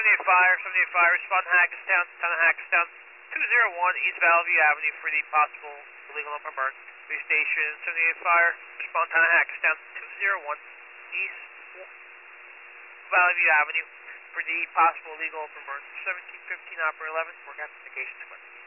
78 Fire, 78 Fire, respond to Hackettstown, town of Hackettstown, 201 East Valley Avenue for the possible illegal open burn. Base station, 78 Fire, respond to Hackettstown, 201 East Valley Avenue for the possible illegal open burn. 1715 Operator 11, work out communication squad.